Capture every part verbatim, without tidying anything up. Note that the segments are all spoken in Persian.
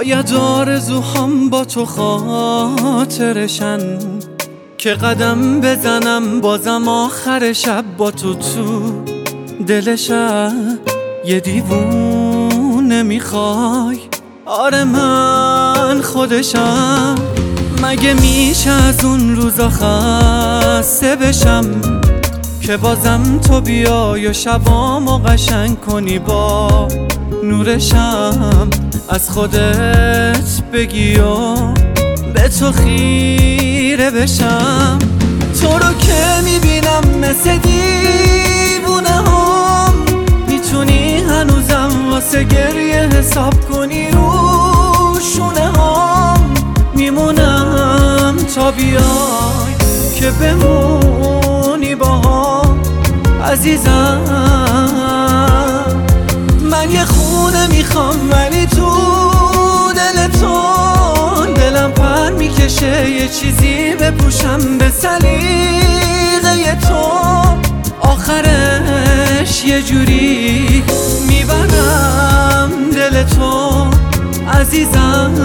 شاید آرزوهام با تو خاطرشن که قدم بزنم بازم آخر شب با تو تو دلشم. یه دیوونه میخوای، آره من خودشم. مگه میشه از اون روزا خسته بشم که بازم تو بیای و شبامو قشنگ کنی با نورشم. از خودت بگی و به تو خیره بشم. تو رو که میبینم مثل دیوونه هم، میتونی هنوزم واسه گریه حساب کنی رو شونه هم. میمونم تا بیای که بمونی با هم عزیزم. من یه خونه میخوام ولی تو دل تو دلم پر میکشه یه چیزی بپوشم به سلیقه تو. آخرش یه جوری میبرم دل تو عزیزم.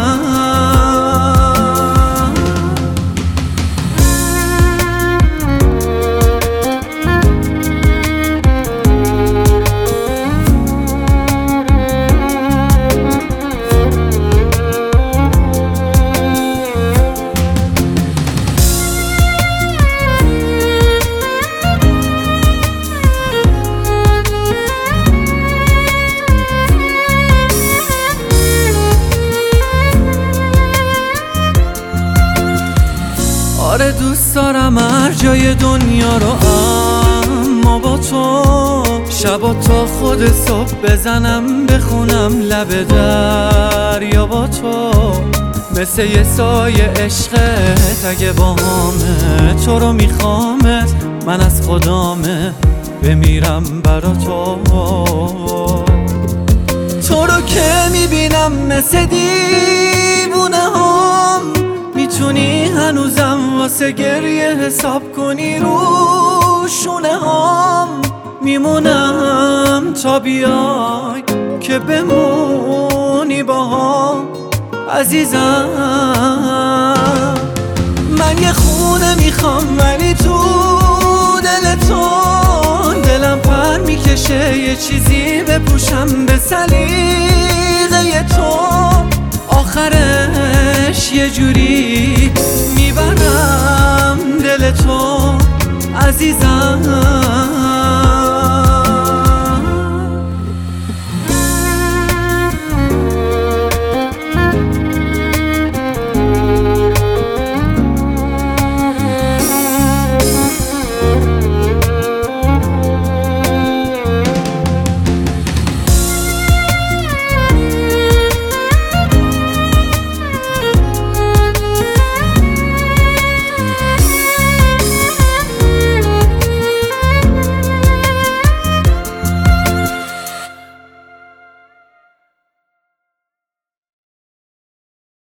آره دوست دارم هر جای دنیا رو، اما با تو شبا تا خود صبح بزنم بخونم لب دریا با تو. مثل یه سایه عشقت اگه با همه تو رو میخوامت، من از خدامه بمیرم برا تو. تو رو که میبینم مثل دیوونه هم، میتونی هنوزم واسه گریه حساب کنی رو شونه هم. میمونم تا بیای که بمونی با هم عزیزم. من یه خونه میخوام ولی تو دل تو دلم پر میکشه یه چیزی بپوشم به سلیقه تو. آخرش یه جوری میبرم دل تو عزیزم.